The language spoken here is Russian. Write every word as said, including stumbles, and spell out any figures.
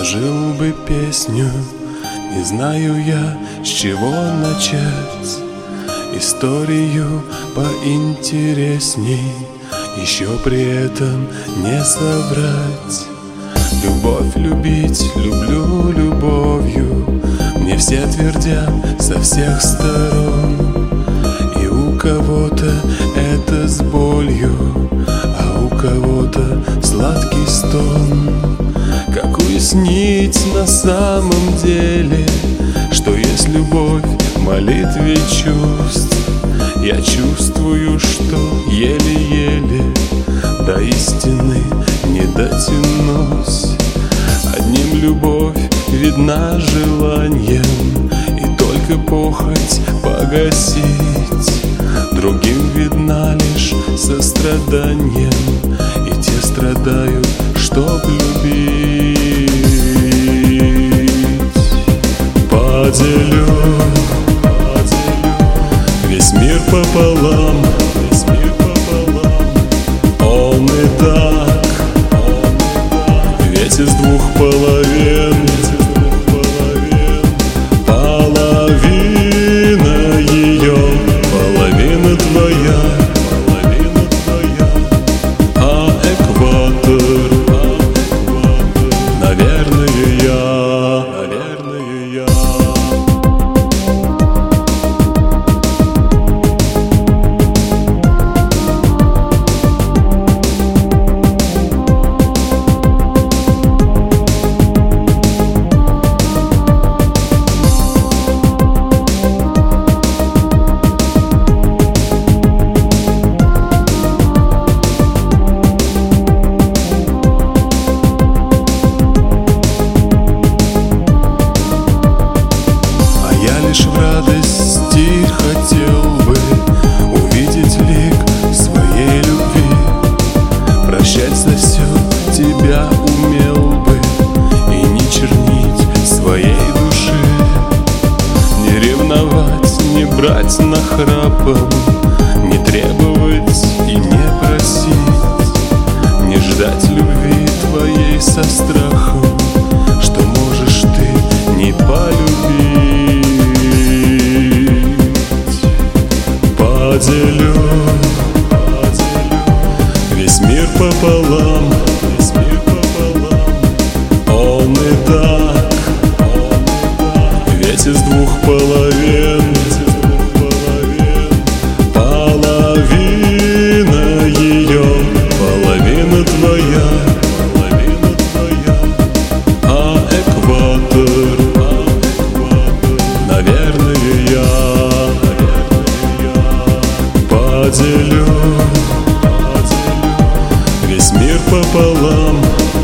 сложил бы песню, не знаю я, с чего начать. Историю поинтересней, еще при этом не соврать. Любовь любить люблю любовью, мне все твердят со всех сторон. И у кого-то это с болью, а у кого-то сладкий стон. Как уяснить на самом деле, что есть любовь в молитве чувств? Я чувствую, что еле-еле до истины не дотянусь. Одним любовь видна желанием, и только похоть погасить. Другим видна лишь состраданием, и те страдают, чтоб любить. Поделю весь мир пополам, весь мир пополам. Он и так, ведь из двух половин, половина ее, половина твоя, половина твоя. А экватор, наверное, я, наверное, я. Лишь в радости хотел бы увидеть лик своей любви. Прощать за все тебя умел бы и не чернить своей души. Не ревновать, не брать нахрапом, не требовать и не просить. Не ждать любви твоей со страхом, что можешь ты не полюбить. Поделю весь мир пополам, весь мир пополам. Он и так, ведь из двух половин, половина ее, половина твоя, половина твоя. А экватор, наверное, я. Поделю весь мир пополам,